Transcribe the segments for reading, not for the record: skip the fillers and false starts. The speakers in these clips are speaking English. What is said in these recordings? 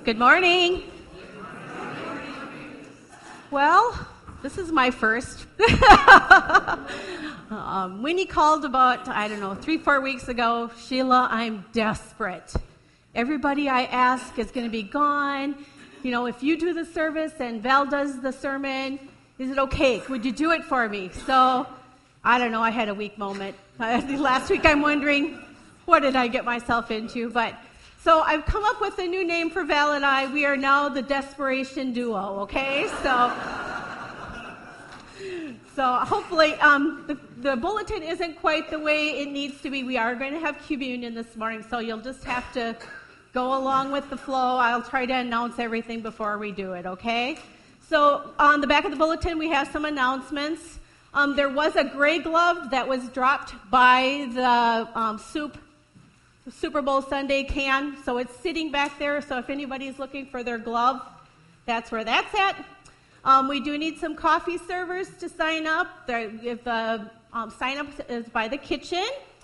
Good morning. Well, this is my first. Winnie called about, 3-4 weeks ago. Sheila, I'm desperate. Everybody I ask is going to be gone. You know, if you do the service and Val does the sermon, is it okay? Would you do it for me? So, I don't know, I had a weak moment. Last week I'm wondering, what did I get myself into? So I've come up with a new name for Val and I. We are now the Desperation Duo, okay? So hopefully the bulletin isn't quite the way it needs to be. We are going to have communion this morning, so you'll just have to go along with the flow. I'll try to announce everything before we do it, okay? So on the back of the bulletin, we have some announcements. There was a gray glove that was dropped by the Super Bowl Sunday can, so it's sitting back there, so if anybody's looking for their glove, that's where that's at. We do need some coffee servers to sign up. Sign up is by the kitchen.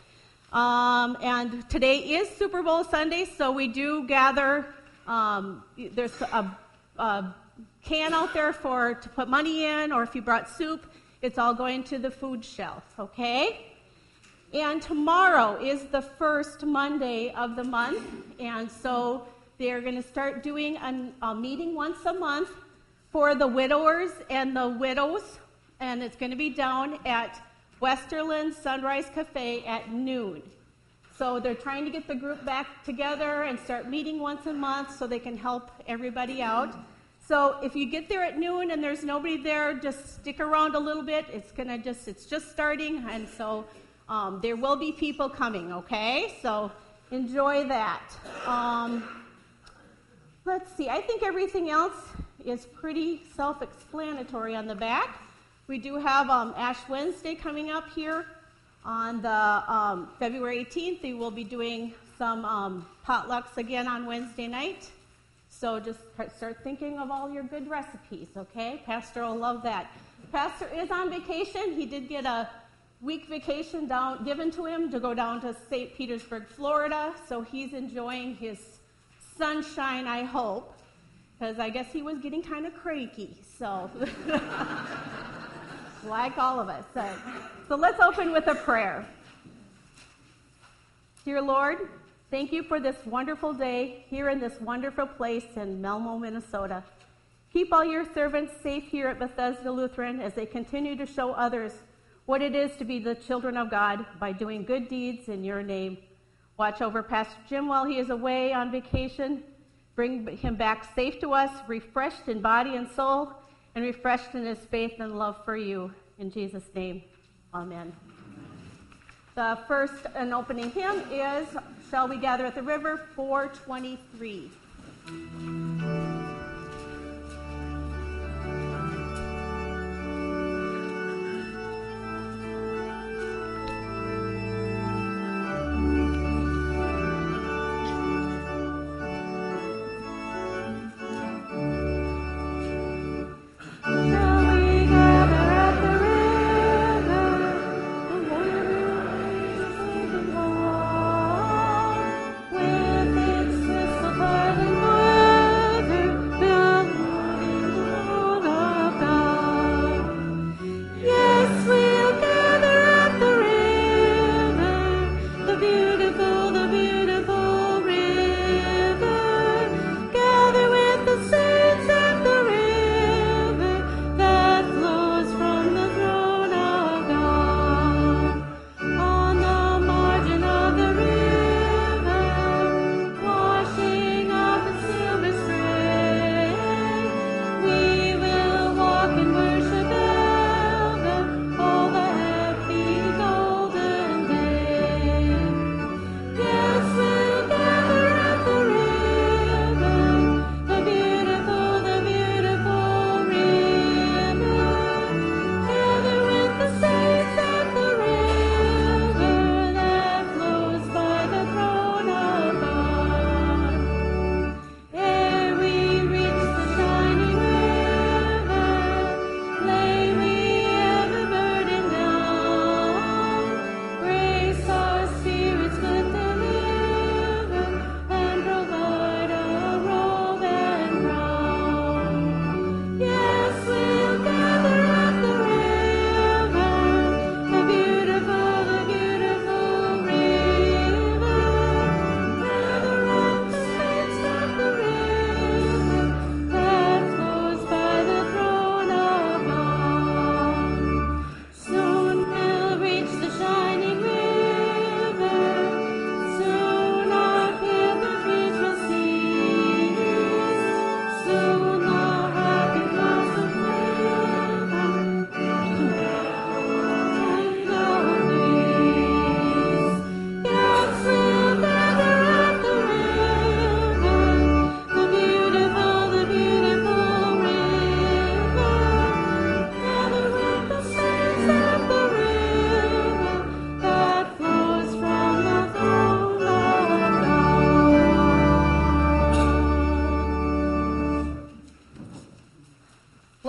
And today is Super Bowl Sunday, so we do gather. There's a can out there to put money in, or if you brought soup, it's all going to the food shelf, okay? And tomorrow is the first Monday of the month, and so they're going to start doing a meeting once a month for the widowers and the widows, and it's going to be down at Westerland Sunrise Cafe at noon. So they're trying to get the group back together and start meeting once a month so they can help everybody out. So if you get there at noon and there's nobody there, just stick around a little bit. It's just starting, and so there will be people coming, okay? So enjoy that. Let's see. I think everything else is pretty self-explanatory on the back. We do have Ash Wednesday coming up here on the February 18th. We will be doing some potlucks again on Wednesday night. So just start thinking of all your good recipes, okay? Pastor will love that. Pastor is on vacation. He did get a week vacation given to him to go down to St. Petersburg, Florida. So he's enjoying his sunshine, I hope, because I guess he was getting kind of cranky. So, like all of us. So let's open with a prayer. Dear Lord, thank you for this wonderful day here in this wonderful place in Melmo, Minnesota. Keep all your servants safe here at Bethesda Lutheran as they continue to show others what it is to be the children of God by doing good deeds in your name. Watch over Pastor Jim while he is away on vacation. Bring him back safe to us, refreshed in body and soul, and refreshed in his faith and love for you. In Jesus' name, amen. The first and opening hymn is Shall We Gather at the River, 423. With its crystal clear and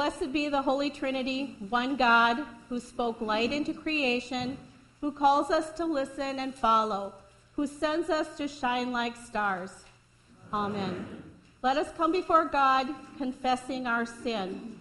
Blessed be the Holy Trinity, one God, who spoke light into creation, who calls us to listen and follow, who sends us to shine like stars. Amen. Let us come before God, confessing our sin.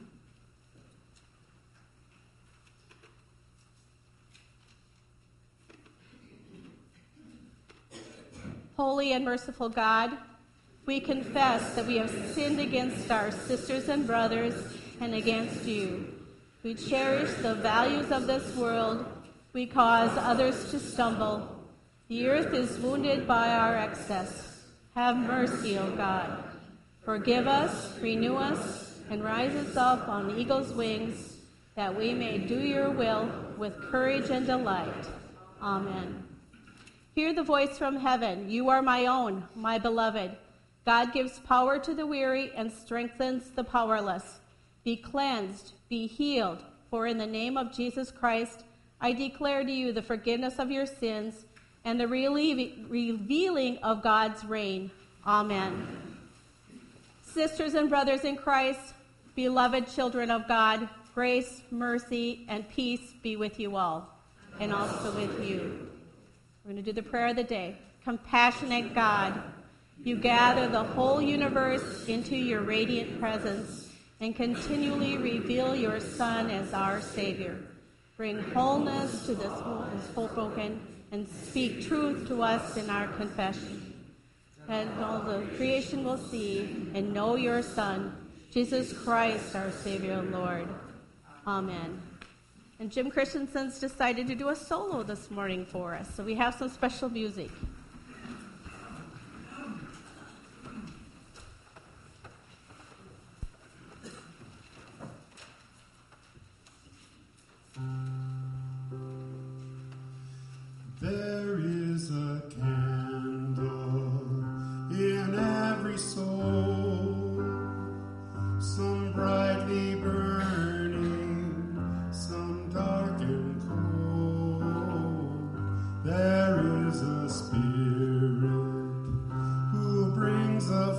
Holy and merciful God, we confess that we have sinned against our sisters and brothers and against you. We cherish the values of this world. We cause others to stumble. The earth is wounded by our excess. Have mercy, O God. Forgive us, renew us, and rise us up on eagle's wings, that we may do your will with courage and delight. Amen. Hear the voice from heaven. You are my own, my beloved. God gives power to the weary and strengthens the powerless. Be cleansed, be healed, for in the name of Jesus Christ, I declare to you the forgiveness of your sins and the revealing of God's reign. Amen. Sisters and brothers in Christ, beloved children of God, grace, mercy, and peace be with you all, and also with you. We're going to do the prayer of the day. Compassionate God, you gather the whole universe into your radiant presence and continually reveal your Son as our Savior. Bring wholeness to this whole broken and speak truth to us in our confession. And all the creation will see and know your Son, Jesus Christ, our Savior and Lord. Amen. And Jim Christensen's decided to do a solo this morning for us, so we have some special music. There is a candle in every soul, some brightly burning, some dark and cold. There is a spirit who brings a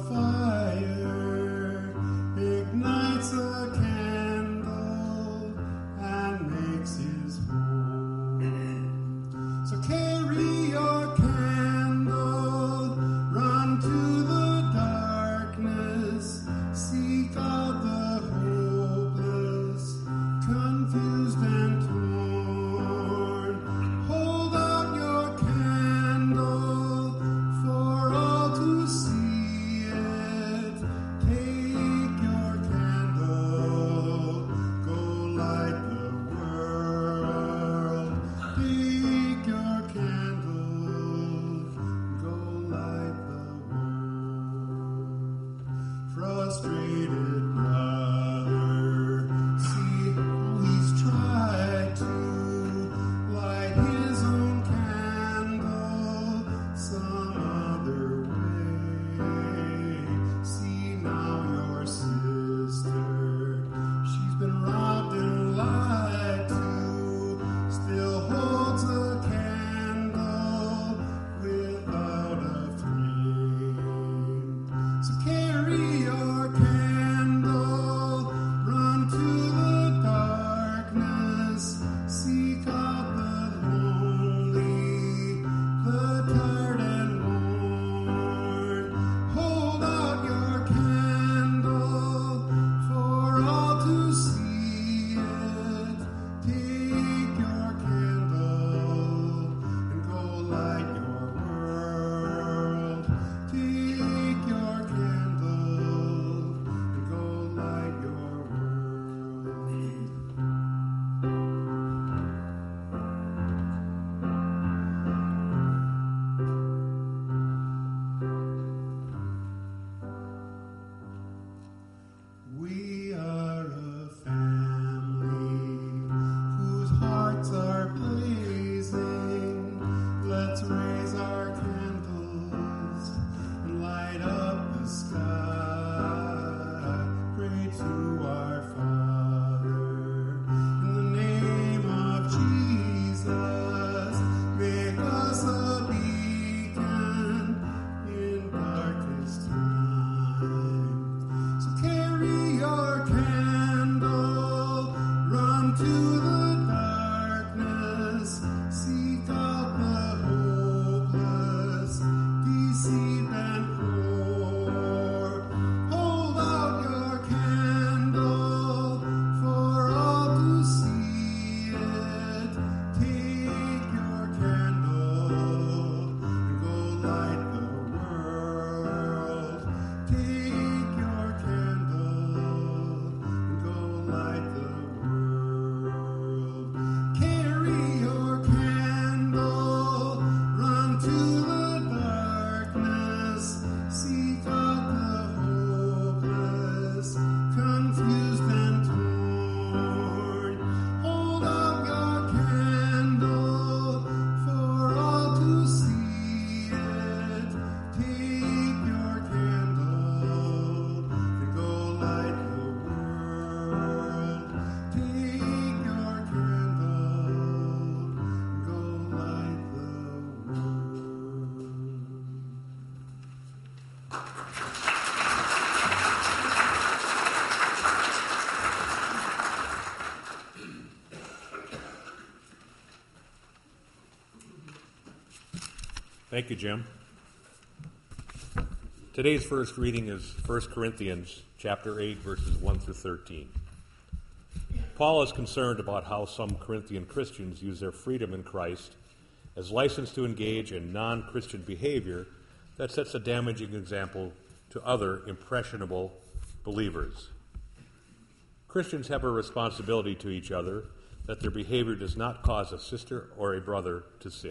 fire, ignites a candle, and makes his home. So carry your candle, run to the darkness, seek out the hopeless, confused and torn. Hold out your candle for all to see it. Take your candle, go light the world. Take your candle, go light the world. Frustrated brother, see how he's tried to light his own candle some other way. See now your sister, she's been robbed and lied to, still holds a candle without a flame. So carry your candle, run to the darkness, seek out the lonely, the tired and worn. Hold out your candle for all to see it. Take your candle and go light your world. Take your candle. Thank you, Jim. Today's first reading is 1 Corinthians chapter 8, verses 1 through 13. Paul is concerned about how some Corinthian Christians use their freedom in Christ as license to engage in non-Christian behavior that sets a damaging example to other impressionable believers. Christians have a responsibility to each other that their behavior does not cause a sister or a brother to sin.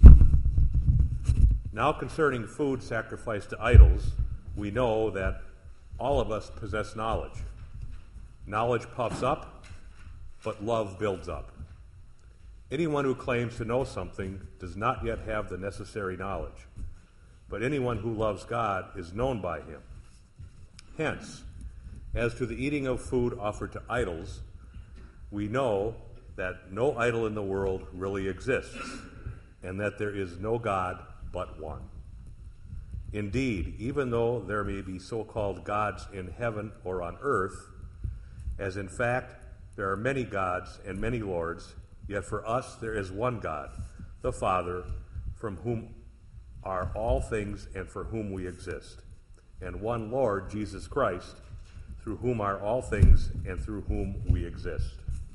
Now, concerning food sacrificed to idols, we know that all of us possess knowledge. Knowledge puffs up, but love builds up. Anyone who claims to know something does not yet have the necessary knowledge, but anyone who loves God is known by him. Hence, as to the eating of food offered to idols, we know that no idol in the world really exists, and that there is no God but one. Indeed, even though there may be so-called gods in heaven or on earth, as in fact there are many gods and many lords, yet for us there is one God, the Father, from whom are all things and for whom we exist, and one Lord, Jesus Christ, through whom are all things and through whom we exist.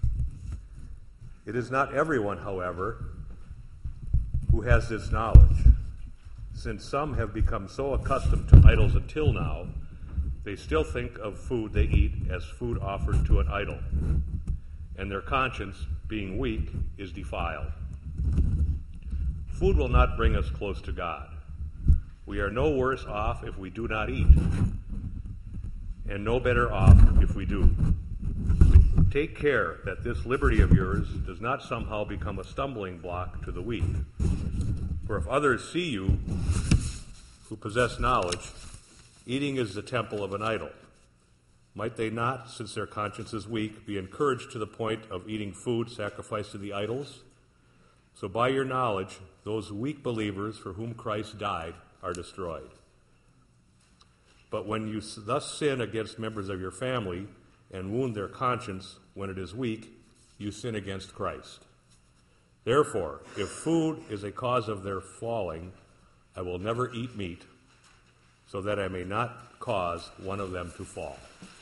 It is not everyone, however, who has this knowledge. Since some have become so accustomed to idols until now, they still think of food they eat as food offered to an idol, and their conscience, being weak, is defiled. Food will not bring us close to God. We are no worse off if we do not eat, and no better off if we do. Take care that this liberty of yours does not somehow become a stumbling block to the weak. For if others see you, who possess knowledge, eating is the temple of an idol, might they not, since their conscience is weak, be encouraged to the point of eating food sacrificed to the idols? So by your knowledge, those weak believers for whom Christ died are destroyed. But when you thus sin against members of your family and wound their conscience when it is weak, you sin against Christ. Therefore, if food is a cause of their falling, I will never eat meat, so that I may not cause one of them to fall.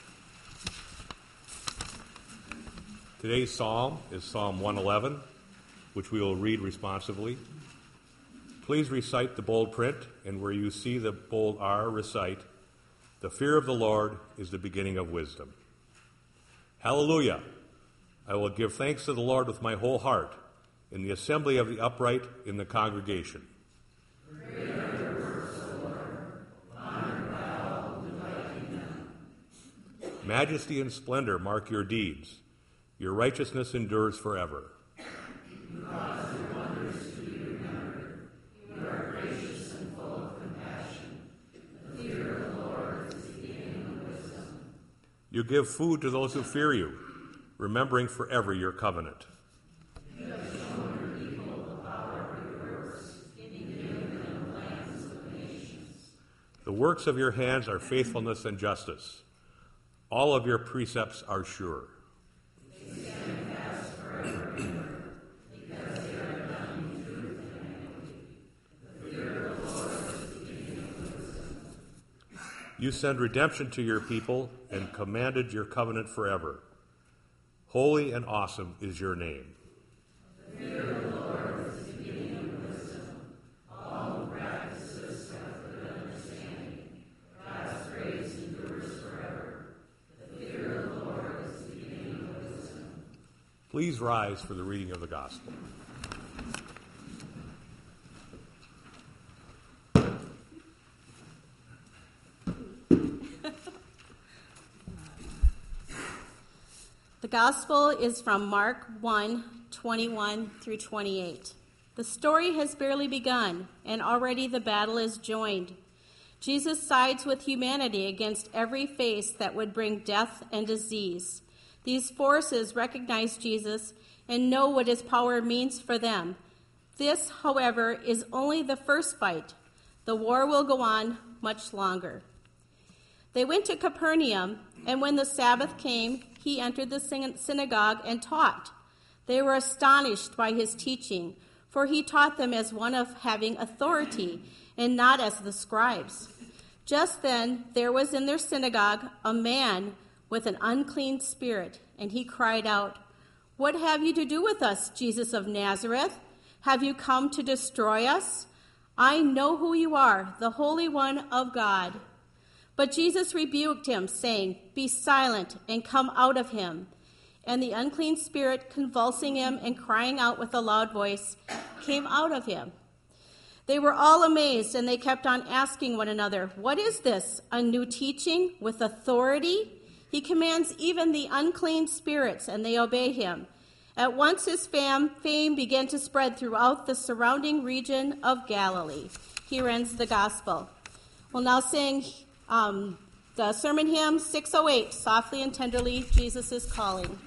Today's psalm is Psalm 111, which we will read responsively. Please recite the bold print, and where you see the bold R, recite, "The fear of the Lord is the beginning of wisdom." Hallelujah! I will give thanks to the Lord with my whole heart, in the assembly of the upright in the congregation. Great are your works, O Lord. Honored by all who delight in them. Majesty and splendor mark your deeds. Your righteousness endures forever. You cause your wonders to be remembered. You are gracious and full of compassion. The fear of the Lord is the beginning of wisdom. You give food to those who fear you, remembering forever your covenant. You have shown your people the power of your works, giving them lands of the nations. The works of your hands are faithfulness and justice. All of your precepts are sure. They stand fast forever, because they are done in truth and equity. The fear of the Lord is the beginning of wisdom. You send redemption to your people and commanded your covenant forever. Holy and awesome is your name. The fear of the Lord is the beginning of wisdom. All who practice this have good understanding. God's praise endures forever. The fear of the Lord is the beginning of wisdom. Please rise for the reading of the gospel. The gospel is from Mark 1:21 through 28. The story has barely begun, and already the battle is joined. Jesus sides with humanity against every face that would bring death and disease. These forces recognize Jesus and know what his power means for them. This, however, is only the first fight. The war will go on much longer. They went to Capernaum, and when the Sabbath came, he entered the synagogue and taught. They were astonished by his teaching, for he taught them as one of having authority, and not as the scribes. Just then there was in their synagogue a man with an unclean spirit, and he cried out, "What have you to do with us, Jesus of Nazareth? Have you come to destroy us? I know who you are, the Holy One of God." But Jesus rebuked him, saying, "Be silent and come out of him." And the unclean spirit, convulsing him and crying out with a loud voice, came out of him. They were all amazed, and they kept on asking one another, "What is this? A new teaching with authority? He commands even the unclean spirits, and they obey him." At once his fame began to spread throughout the surrounding region of Galilee. Here ends the gospel. We'll now sing the sermon hymn 608, "Softly and Tenderly, Jesus is Calling."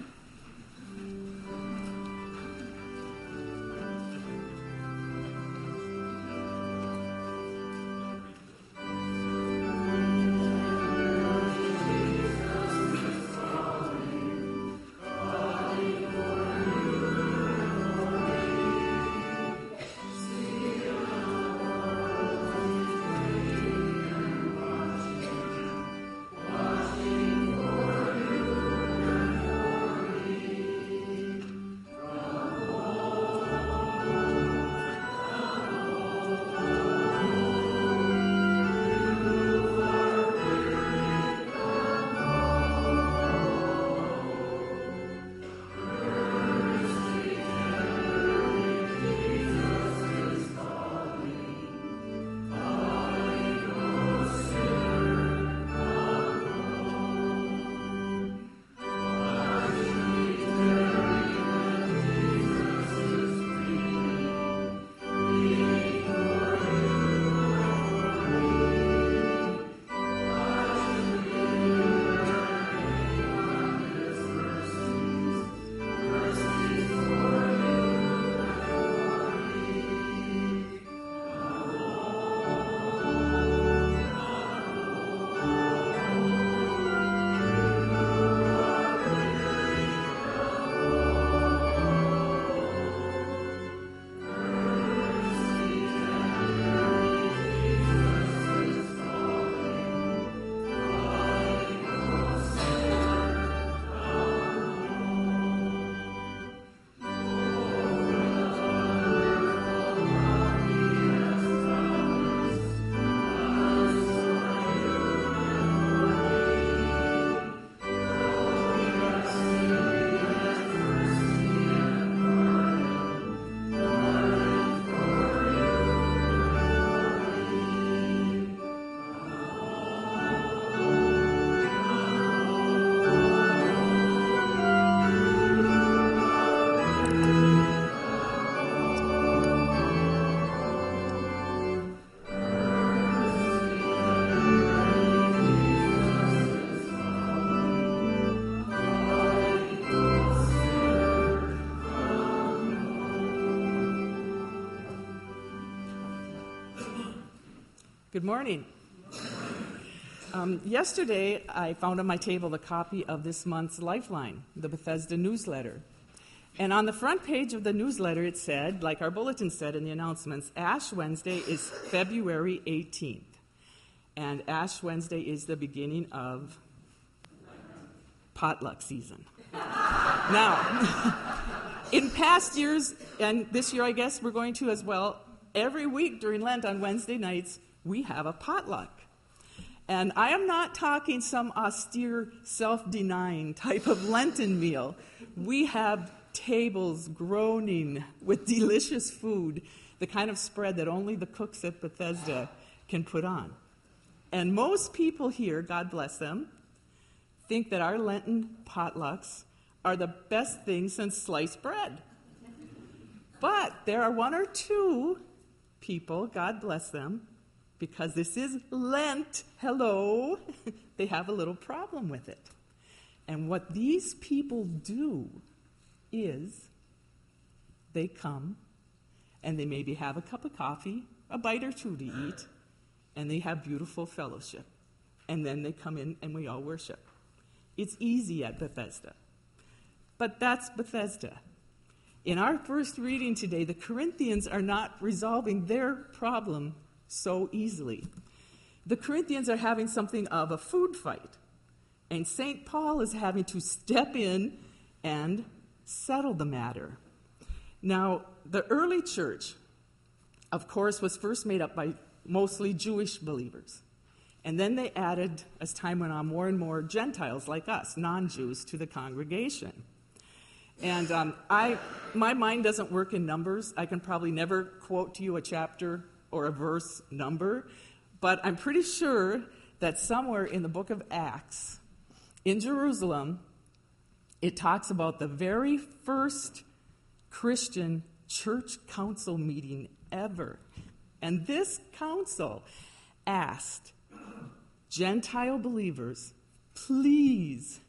Good morning. Yesterday, I found on my table a copy of this month's Lifeline, the Bethesda newsletter. And on the front page of the newsletter, it said, like our bulletin said in the announcements, Ash Wednesday is February 18th. And Ash Wednesday is the beginning of potluck season. Now, in past years, and this year I guess we're going to as well, every week during Lent on Wednesday nights, we have a potluck. And I am not talking some austere, self-denying type of Lenten meal. We have tables groaning with delicious food, the kind of spread that only the cooks at Bethesda can put on. And most people here, God bless them, think that our Lenten potlucks are the best thing since sliced bread. But there are one or two people, God bless them, because this is Lent, hello, they have a little problem with it. And what these people do is they come and they maybe have a cup of coffee, a bite or two to eat, and they have beautiful fellowship. And then they come in and we all worship. It's easy at Bethesda. But that's Bethesda. In our first reading today, the Corinthians are not resolving their problem so easily. The Corinthians are having something of a food fight, and St. Paul is having to step in and settle the matter. Now, the early church, of course, was first made up by mostly Jewish believers. And then they added, as time went on, more and more Gentiles like us, non-Jews, to the congregation. And my mind doesn't work in numbers. I can probably never quote to you a chapter or a verse number, but I'm pretty sure that somewhere in the book of Acts, in Jerusalem, it talks about the very first Christian church council meeting ever. And this council asked Gentile believers, please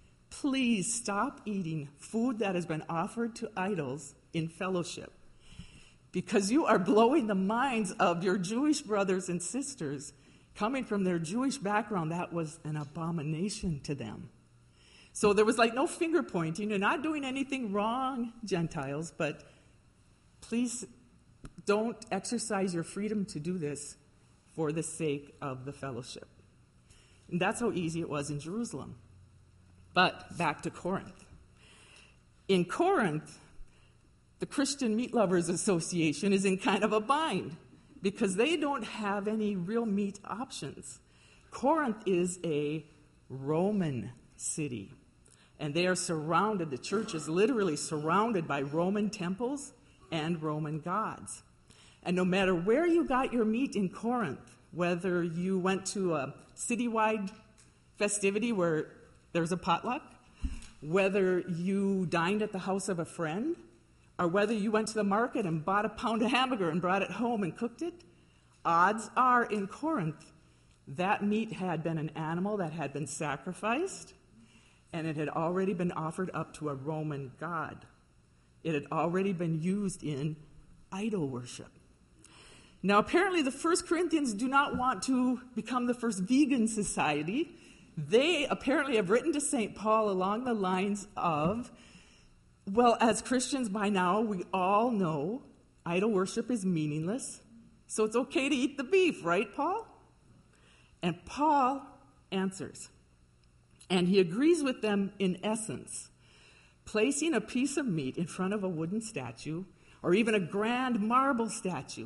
stop eating food that has been offered to idols in fellowship, because you are blowing the minds of your Jewish brothers and sisters. Coming from their Jewish background, that was an abomination to them. So there was like no finger pointing. You're not doing anything wrong, Gentiles, but please don't exercise your freedom to do this for the sake of the fellowship. And that's how easy it was in Jerusalem. But back to Corinth. In Corinth, the Christian Meat Lovers Association is in kind of a bind because they don't have any real meat options. Corinth is a Roman city, and they are surrounded, the church is literally surrounded by Roman temples and Roman gods. And no matter where you got your meat in Corinth, whether you went to a citywide festivity where there's a potluck, whether you dined at the house of a friend, or whether you went to the market and bought a pound of hamburger and brought it home and cooked it, odds are in Corinth that meat had been an animal that had been sacrificed, and it had already been offered up to a Roman god. It had already been used in idol worship. Now, apparently, the First Corinthians do not want to become the first vegan society. They apparently have written to St. Paul along the lines of, well, as Christians by now, we all know idol worship is meaningless, so it's okay to eat the beef, right, Paul? And Paul answers, and he agrees with them in essence. Placing a piece of meat in front of a wooden statue, or even a grand marble statue,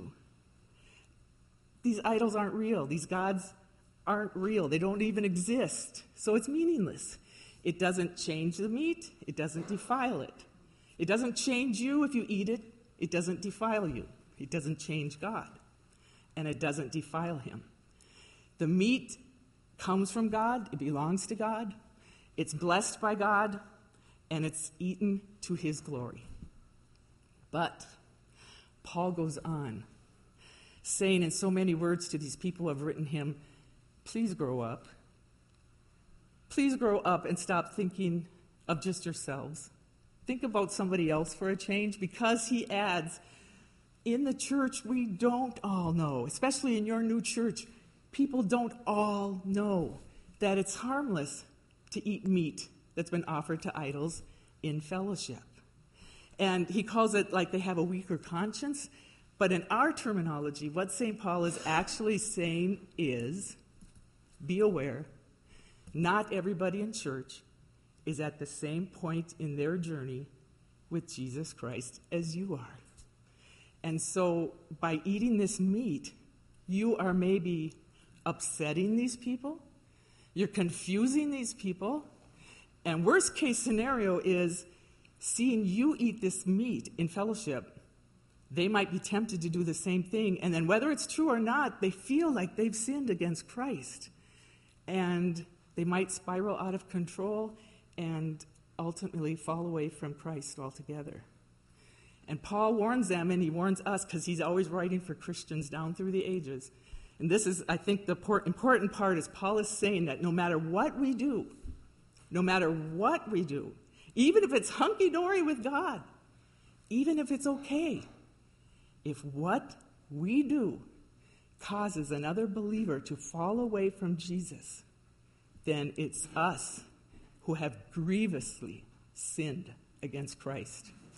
these idols aren't real. These gods aren't real. They don't even exist. So it's meaningless. It doesn't change the meat. It doesn't defile it. It doesn't change you if you eat it. It doesn't defile you. It doesn't change God. And it doesn't defile him. The meat comes from God. It belongs to God. It's blessed by God. And it's eaten to his glory. But Paul goes on, saying in so many words to these people who have written him, please grow up. Please grow up and stop thinking of just yourselves. Think about somebody else for a change, because he adds, in the church we don't all know, especially in your new church, people don't all know that it's harmless to eat meat that's been offered to idols in fellowship. And he calls it like they have a weaker conscience. But in our terminology, what St. Paul is actually saying is, be aware, not everybody in church is at the same point in their journey with Jesus Christ as you are. And so by eating this meat, you are maybe upsetting these people, you're confusing these people, and worst case scenario is seeing you eat this meat in fellowship. They might be tempted to do the same thing, and then whether it's true or not, they feel like they've sinned against Christ. And they might spiral out of control and ultimately fall away from Christ altogether. And Paul warns them, and he warns us, because he's always writing for Christians down through the ages. And this is, I think, the important part is Paul is saying that no matter what we do, even if it's hunky-dory with God, even if it's okay, if what we do causes another believer to fall away from Jesus, then it's us who have grievously sinned against Christ.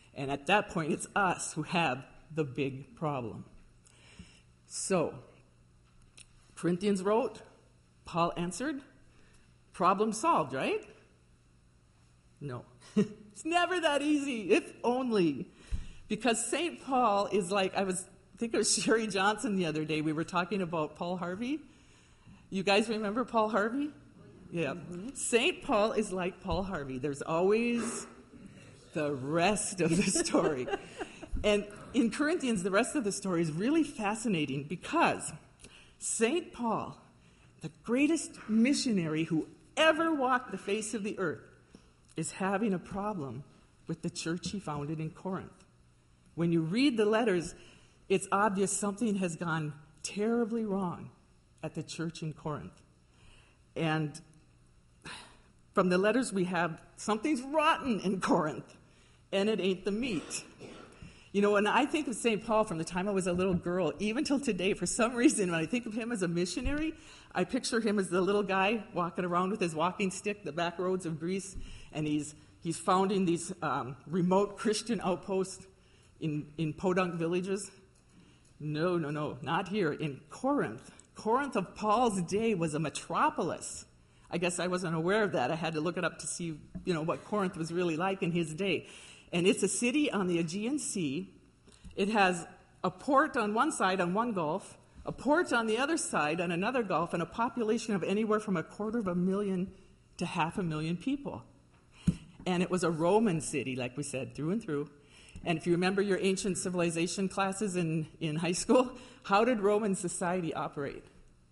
And at that point, it's us who have the big problem. So, Corinthians wrote, Paul answered, problem solved, right? No. It's never that easy, if only. Because St. Paul is like, I think it was Sherry Johnson the other day, we were talking about Paul Harvey. You guys remember Paul Harvey? Yeah. St. Paul is like Paul Harvey. There's always the rest of the story. And in Corinthians, the rest of the story is really fascinating because St. Paul, the greatest missionary who ever walked the face of the earth, is having a problem with the church he founded in Corinth. When you read the letters, it's obvious something has gone terribly wrong at the church in Corinth. And from the letters we have, something's rotten in Corinth, and it ain't the meat. You know, when I think of St. Paul from the time I was a little girl, even till today, for some reason, when I think of him as a missionary, I picture him as the little guy walking around with his walking stick, the back roads of Greece, and he's founding these remote Christian outposts in podunk villages. No, not here. In Corinth. Corinth of Paul's day was a metropolis. I guess I wasn't aware of that. I had to look it up to see, what Corinth was really like in his day. And it's a city on the Aegean Sea. It has a port on one side on one gulf, a port on the other side on another gulf, and a population of anywhere from 250,000 to 500,000 people. And it was a Roman city, like we said, through and through. And if you remember your ancient civilization classes in high school, how did Roman society operate?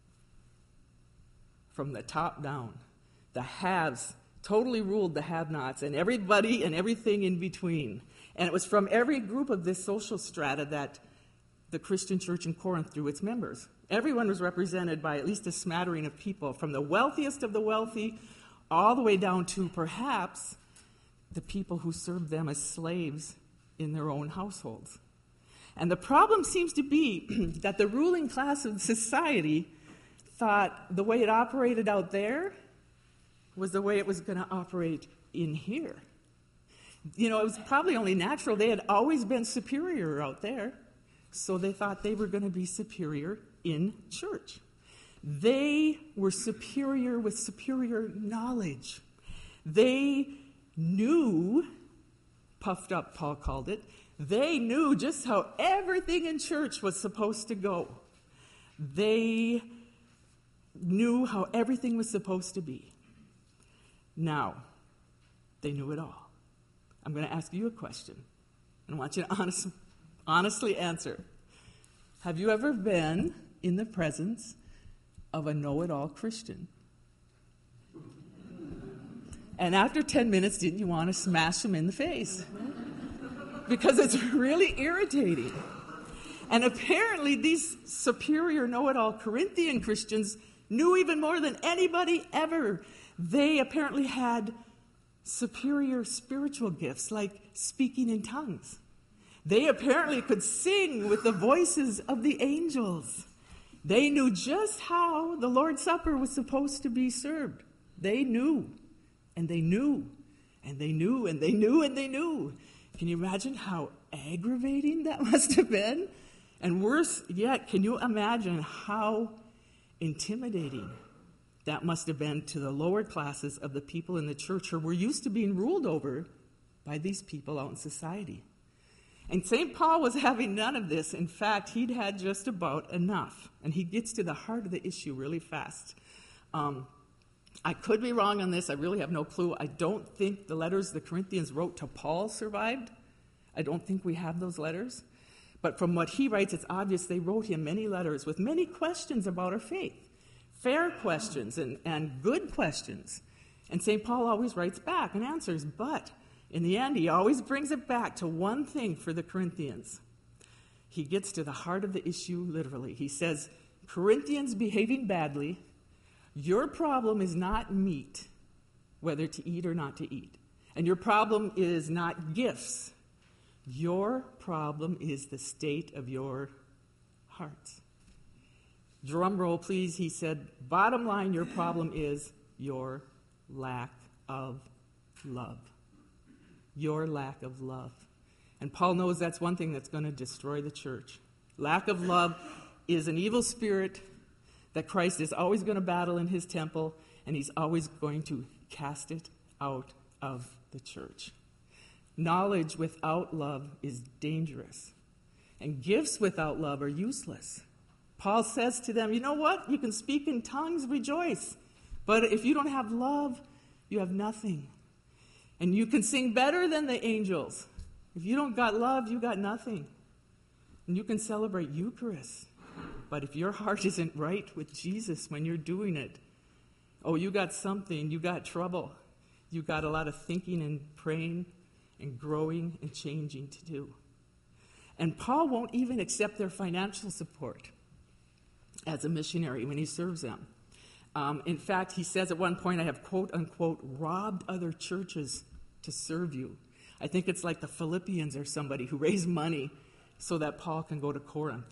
From the top down. The haves totally ruled the have-nots, and everybody and everything in between. And it was from every group of this social strata that the Christian church in Corinth drew its members. Everyone was represented by at least a smattering of people, from the wealthiest of the wealthy all the way down to perhaps the people who served them as slaves in their own households. And the problem seems to be that the ruling class of society thought the way it operated out there was the way it was going to operate in here. It was probably only natural. They had always been superior out there, so they thought they were going to be superior in church. They were superior with superior knowledge. They knew, puffed up, Paul called it, they knew just how everything in church was supposed to go. They knew how everything was supposed to be. Now, they knew it all. I'm going to ask you a question, and I want you to honestly answer. Have you ever been in the presence of a know-it-all Christian? And after 10 minutes, didn't you want to smash them in the face? Because it's really irritating. And apparently these superior know-it-all Corinthian Christians knew even more than anybody ever. They apparently had superior spiritual gifts, like speaking in tongues. They apparently could sing with the voices of the angels. They knew just how the Lord's Supper was supposed to be served. They knew, and they knew, and they knew, and they knew, and they knew. Can you imagine how aggravating that must have been? And worse yet, can you imagine how intimidating that must have been to the lower classes of the people in the church who were used to being ruled over by these people out in society? And St. Paul was having none of this. In fact, he'd had just about enough. And he gets to the heart of the issue really fast. I could be wrong on this. I really have no clue. I don't think the letters the Corinthians wrote to Paul survived. I don't think we have those letters. But from what he writes, it's obvious they wrote him many letters with many questions about our faith. Fair questions and good questions. And St. Paul always writes back and answers. But in the end, he always brings it back to one thing for the Corinthians. He gets to the heart of the issue literally. He says, Corinthians behaving badly, your problem is not meat, whether to eat or not to eat. And your problem is not gifts. Your problem is the state of your hearts. Drum roll, please. He said, bottom line, your problem is your lack of love. Your lack of love. And Paul knows that's one thing that's going to destroy the church. Lack of love is an evil spirit that Christ is always going to battle in his temple, and he's always going to cast it out of the church. Knowledge without love is dangerous, and gifts without love are useless. Paul says to them, you know what? You can speak in tongues, rejoice. But if you don't have love, you have nothing. And you can sing better than the angels. If you don't got love, you got nothing. And you can celebrate Eucharist. But if your heart isn't right with Jesus when you're doing it, oh, you got something, you got trouble. You got a lot of thinking and praying and growing and changing to do. And Paul won't even accept their financial support as a missionary when he serves them. In fact, he says at one point, I have, quote unquote, robbed other churches to serve you. I think it's like the Philippians or somebody who raised money so that Paul can go to Corinth.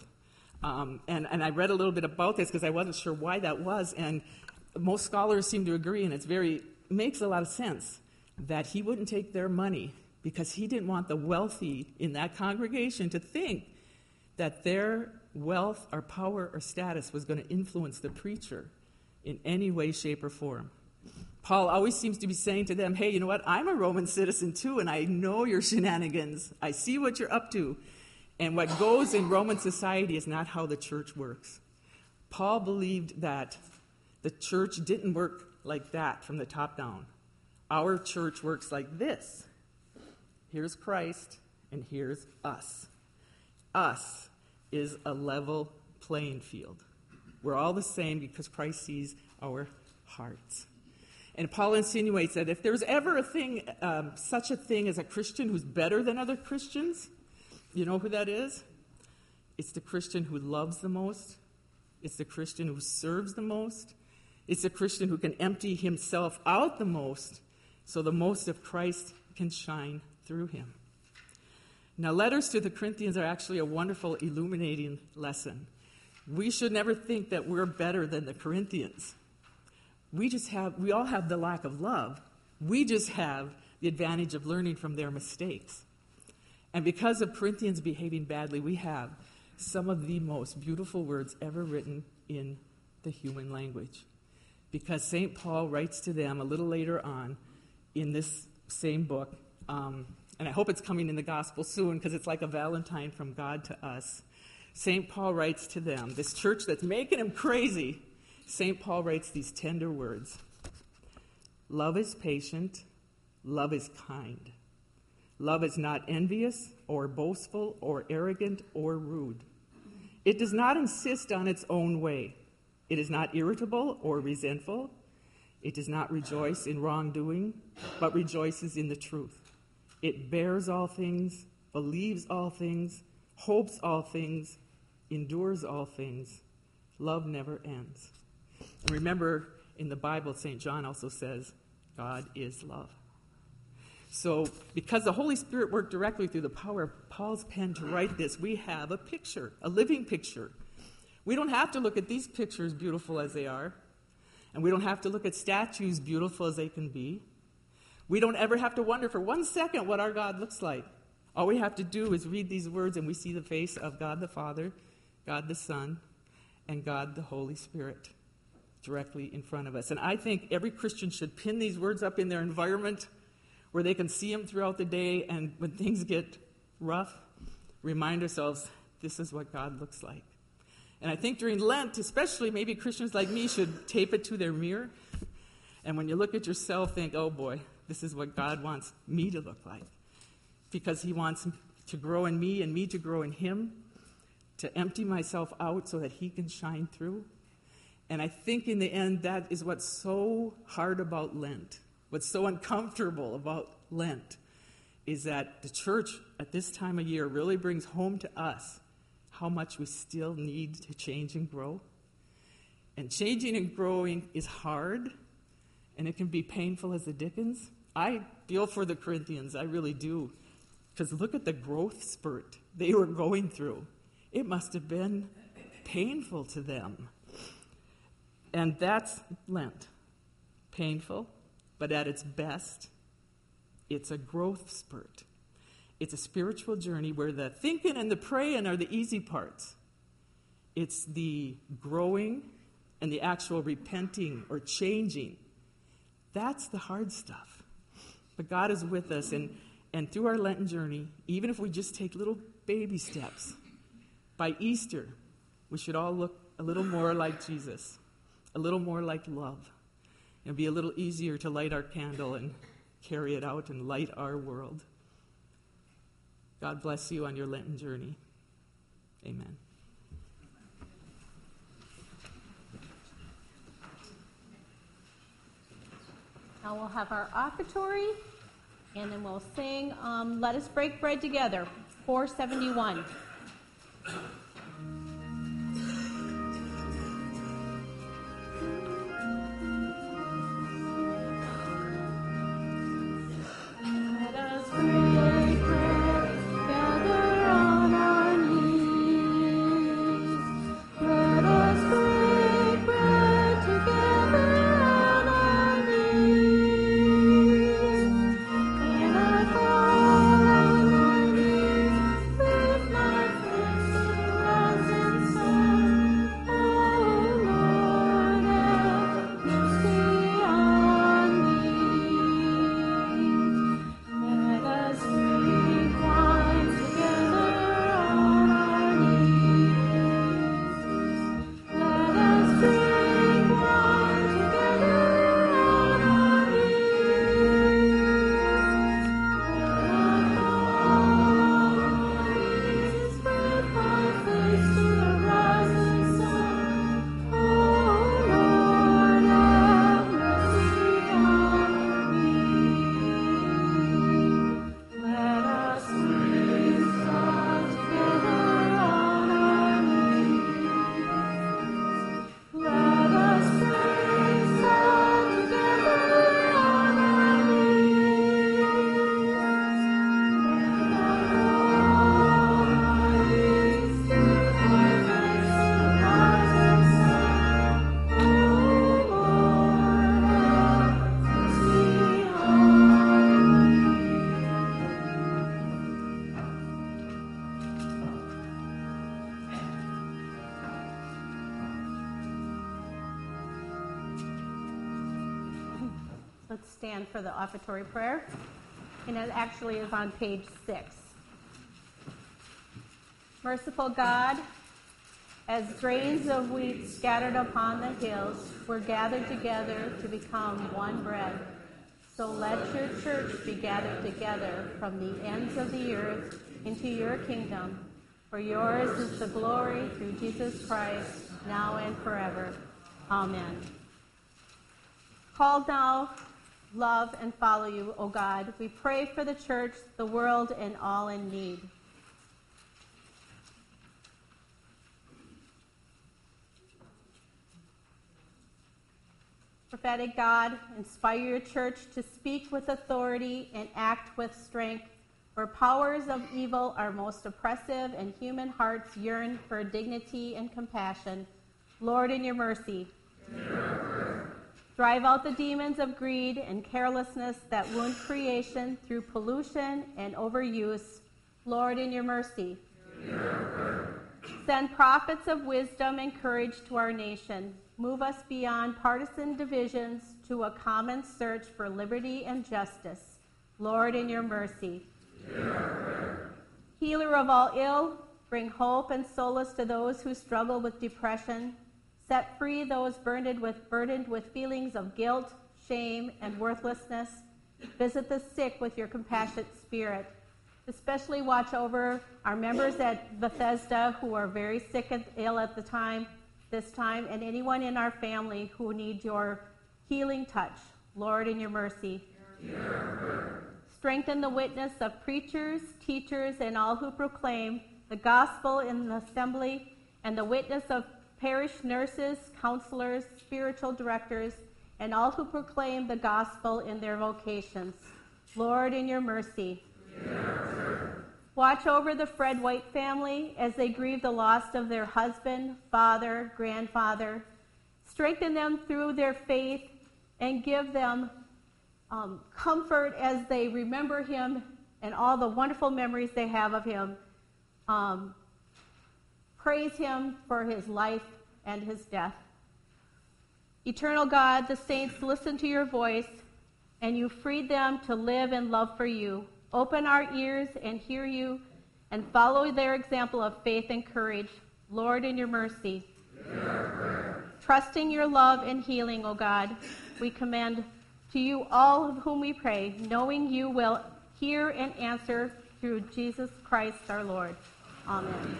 And I read a little bit about this because I wasn't sure why that was, and most scholars seem to agree, and it makes a lot of sense that he wouldn't take their money because he didn't want the wealthy in that congregation to think that their wealth or power or status was going to influence the preacher in any way, shape, or form. Paul always seems to be saying to them, hey, you know what? I'm a Roman citizen too, and I know your shenanigans. I see what you're up to. And what goes in Roman society is not how the church works. Paul believed that the church didn't work like that from the top down. Our church works like this. Here's Christ, and here's us. Us is a level playing field. We're all the same because Christ sees our hearts. And Paul insinuates that if there's ever such a thing as a Christian who's better than other Christians, you know who that is? It's the Christian who loves the most. It's the Christian who serves the most. It's the Christian who can empty himself out the most so the most of Christ can shine through him. Now, letters to the Corinthians are actually a wonderful illuminating lesson. We should never think that we're better than the Corinthians. We all have the lack of love. We just have the advantage of learning from their mistakes. And because of Corinthians behaving badly, we have some of the most beautiful words ever written in the human language. Because St. Paul writes to them a little later on in this same book, and I hope it's coming in the gospel soon because it's like a Valentine from God to us. St. Paul writes to them, this church that's making him crazy, St. Paul writes these tender words. Love is patient. Love is kind. Love is not envious or boastful or arrogant or rude. It does not insist on its own way. It is not irritable or resentful. It does not rejoice in wrongdoing, but rejoices in the truth. It bears all things, believes all things, hopes all things, endures all things. Love never ends. And remember, in the Bible, St. John also says, God is love. So, because the Holy Spirit worked directly through the power of Paul's pen to write this, we have a picture, a living picture. We don't have to look at these pictures, beautiful as they are, and we don't have to look at statues, beautiful as they can be. We don't ever have to wonder for 1 second what our God looks like. All we have to do is read these words and we see the face of God the Father, God the Son, and God the Holy Spirit directly in front of us. And I think every Christian should pin these words up in their environment where they can see them throughout the day, and when things get rough, remind ourselves, this is what God looks like. And I think during Lent, especially, maybe Christians like me should tape it to their mirror. And when you look at yourself, think, oh boy, this is what God wants me to look like. Because he wants to grow in me and me to grow in him, to empty myself out so that he can shine through. And I think in the end, that is what's so hard about Lent. What's so uncomfortable about Lent is that the church at this time of year really brings home to us how much we still need to change and grow. And changing and growing is hard, and it can be painful as the dickens. I feel for the Corinthians, I really do. Because look at the growth spurt they were going through. It must have been painful to them. And that's Lent. Painful, but at its best, it's a growth spurt. It's a spiritual journey where the thinking and the praying are the easy parts. It's the growing and the actual repenting or changing. That's the hard stuff. But God is with us, and through our Lenten journey, even if we just take little baby steps, by Easter, we should all look a little more like Jesus, a little more like love. It'll be a little easier to light our candle and carry it out and light our world. God bless you on your Lenten journey. Amen. Now we'll have our offertory, and then we'll sing Let Us Break Bread Together, 471. Let's stand for the offertory prayer. And it actually is on page 6. Merciful God, as grains of wheat scattered upon the hills were gathered together to become one bread, so let your church be gathered together from the ends of the earth into your kingdom. For yours is the glory through Jesus Christ, now and forever. Amen. Called now, love and follow you, O God. We pray for the church, the world, and all in need. Prophetic God, inspire your church to speak with authority and act with strength, where powers of evil are most oppressive and human hearts yearn for dignity and compassion. Lord, in your mercy, drive out the demons of greed and carelessness that wound creation through pollution and overuse. Lord, in your mercy, send prophets of wisdom and courage to our nation. Move us beyond partisan divisions to a common search for liberty and justice. Lord, in your mercy. Healer of all ill, bring hope and solace to those who struggle with depression. Set free those burdened with feelings of guilt, shame, and worthlessness. Visit the sick with your compassionate spirit. Especially watch over our members at Bethesda who are very sick and ill at this time, and anyone in our family who needs your healing touch. Lord, in your mercy. Strengthen the witness of preachers, teachers, and all who proclaim the gospel in the assembly, and the witness of parish nurses, counselors, spiritual directors, and all who proclaim the gospel in their vocations. Lord, in your mercy. Watch over the Fred White family as they grieve the loss of their husband, father, grandfather. Strengthen them through their faith and give them comfort as they remember him and all the wonderful memories they have of him. Praise him for his life and his death. Eternal God, the saints listen to your voice, and you freed them to live in love for you. Open our ears and hear you, and follow their example of faith and courage. Lord, in your mercy. Trusting your love and healing, O God, we commend to you all of whom we pray, knowing you will hear and answer through Jesus Christ our Lord. Amen.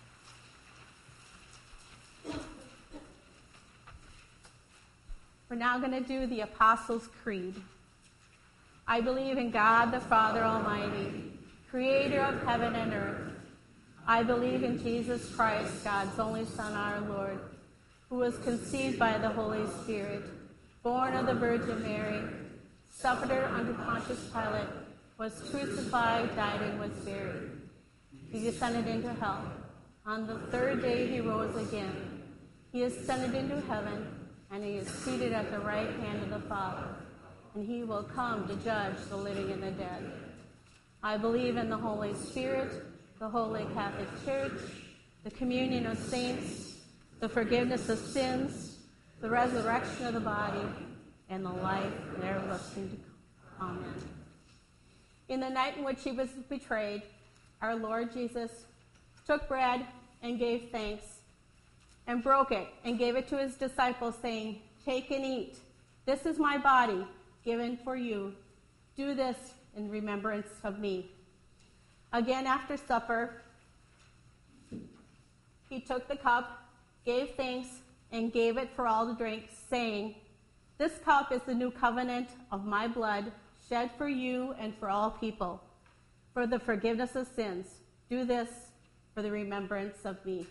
We're now going to do the Apostles' Creed. I believe in God the Father Almighty, creator of heaven and earth. I believe in Jesus Christ, God's only Son, our Lord, who was conceived by the Holy Spirit, born of the Virgin Mary, suffered under Pontius Pilate, was crucified, died, and was buried. He descended into hell. On the third day he rose again. He ascended into heaven, and he is seated at the right hand of the Father, and he will come to judge the living and the dead. I believe in the Holy Spirit, the Holy Catholic Church, the communion of saints, the forgiveness of sins, the resurrection of the body, and the life everlasting to come. Amen. In the night in which he was betrayed, our Lord Jesus took bread and gave thanks, and broke it and gave it to his disciples, saying, "Take and eat. This is my body given for you. Do this in remembrance of me." Again, after supper, he took the cup, gave thanks, and gave it for all to drink, saying, "This cup is the new covenant of my blood, shed for you and for all people, for the forgiveness of sins. Do this for the remembrance of me."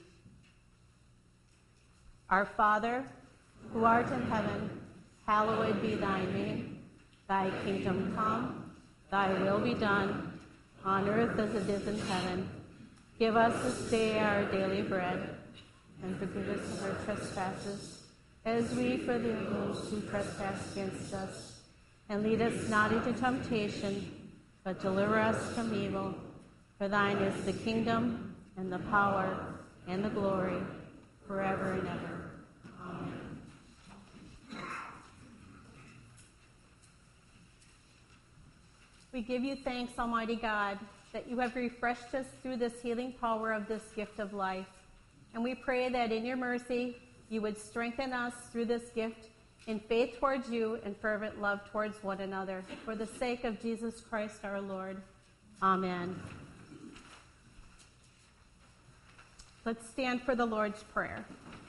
Our Father, who art in heaven, hallowed be thy name. Thy kingdom come, thy will be done, on earth as it is in heaven. Give us this day our daily bread, and forgive us our trespasses, as we forgive those who trespass against us. And lead us not into temptation, but deliver us from evil. For thine is the kingdom, and the power, and the glory, forever and ever. Amen. We give you thanks, Almighty God, that you have refreshed us through this healing power of this gift of life. And we pray that in your mercy, you would strengthen us through this gift in faith towards you and fervent love towards one another. For the sake of Jesus Christ our Lord. Amen. Let's stand for the Lord's Prayer.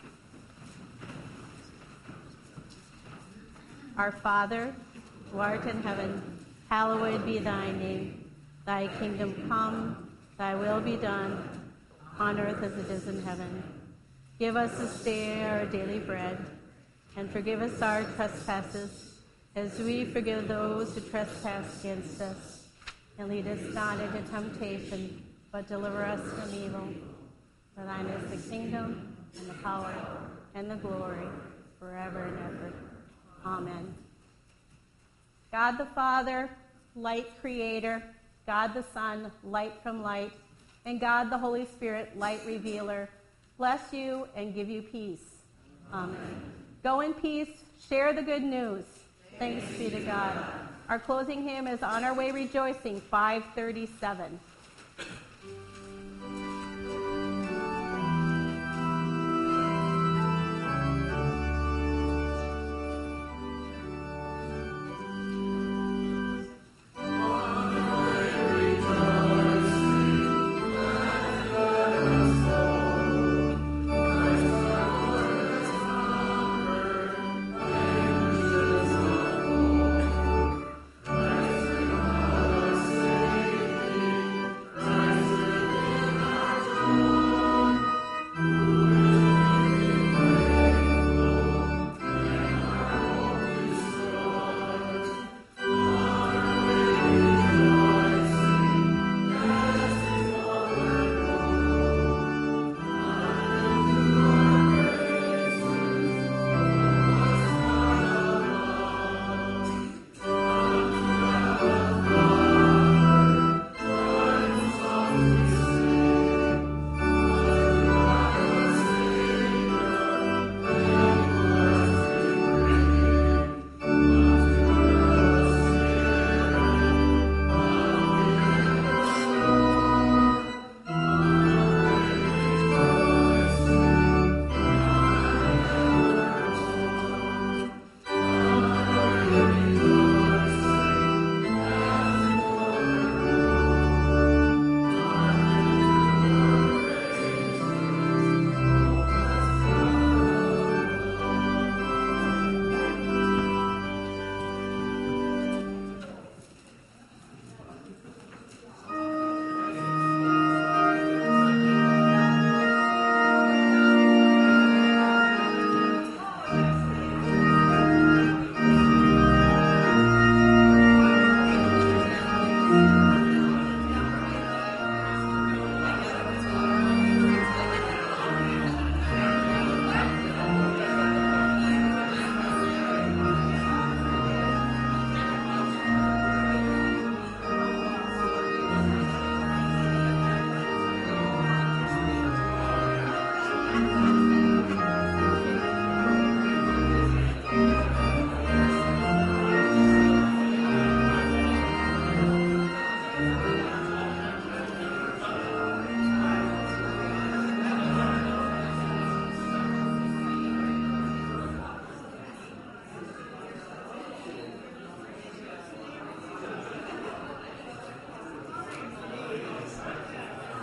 Our Father, who art in heaven, hallowed be thy name. Thy kingdom come, thy will be done, on earth as it is in heaven. Give us this day our daily bread, and forgive us our trespasses, as we forgive those who trespass against us. And lead us not into temptation, but deliver us from evil. For thine is the kingdom, and the power, and the glory, forever and ever. Amen. God the Father, light creator, God the Son, light from light, and God the Holy Spirit, light revealer, bless you and give you peace. Amen. Go in peace, share the good news. Thanks be to God. Our closing hymn is On Our Way Rejoicing, 537.